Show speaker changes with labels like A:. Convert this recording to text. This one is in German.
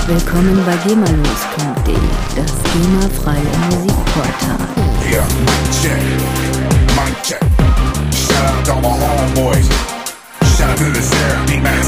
A: Willkommen bei GEMALOS.de, das GEMA-freie Musikportal.
B: Yeah, mic check. Shout out to all my homeboys. Shout out to the Sarah, Big Man